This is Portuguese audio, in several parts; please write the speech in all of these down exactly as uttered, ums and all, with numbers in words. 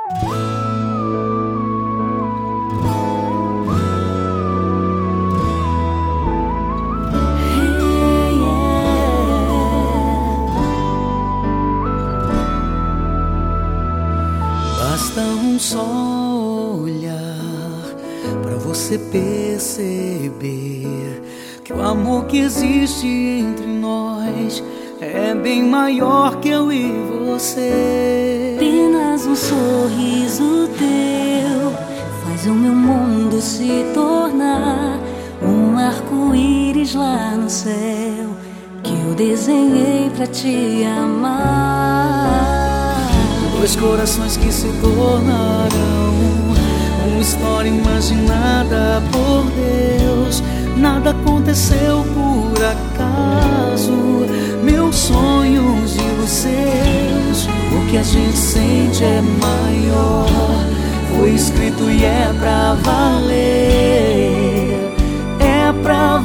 Basta um só olhar pra você perceber que o amor que existe entre nós é bem maior que eu e você. Apenas um sorriso teu faz o meu mundo se tornar um arco-íris lá no céu que eu desenhei pra te amar. Dois corações que se tornarão uma história imaginada por Deus. Nada aconteceu por acaso. Meus sonhos e os seus, o que a gente sente é maior. Foi escrito e é pra valer, é pra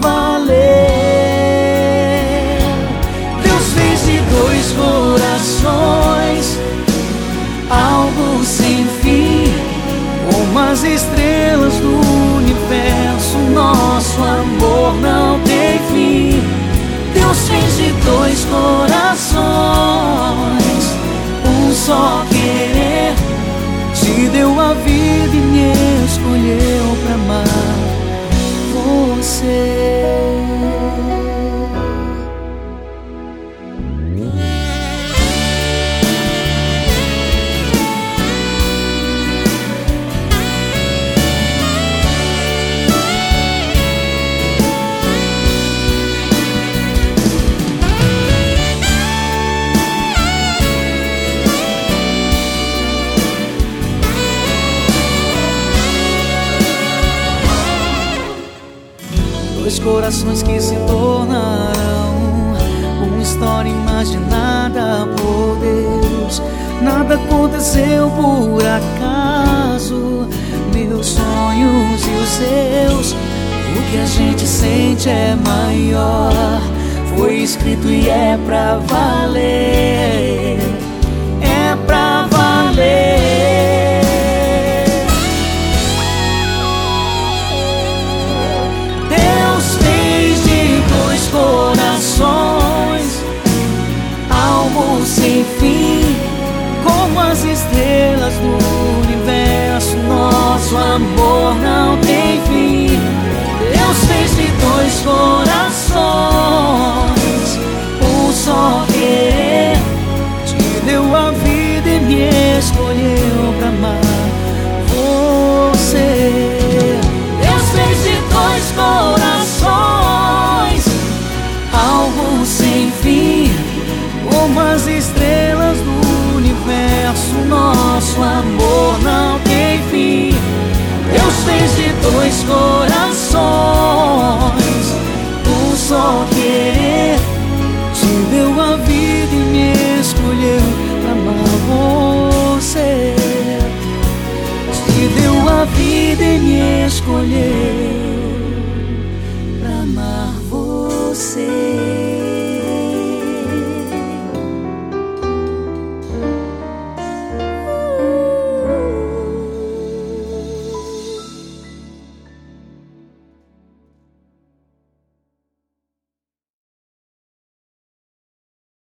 valer. Deus fez de dois corações algo sem fim, como as estrelas do universo. Nosso amor não tem fim. Deus fez de dois corações um só querer. Te deu a vida e me escolheu pra amar você. Dois corações que se tornarão uma história imaginada por Deus. Nada aconteceu por acaso. Meus sonhos e os seus, o que a gente sente é maior. Foi escrito e é pra valer, é pra valer. Corações, algo sem fim, como as estrelas do universo. Nosso amor não tem fim. Deus fez de dois corações um só querer. Te deu a vida e me escolheu pra amar você. Deus fez de dois corações algo sem fim, como as estrelas do universo. Nosso amor não tem fim. Deus fez de dois corações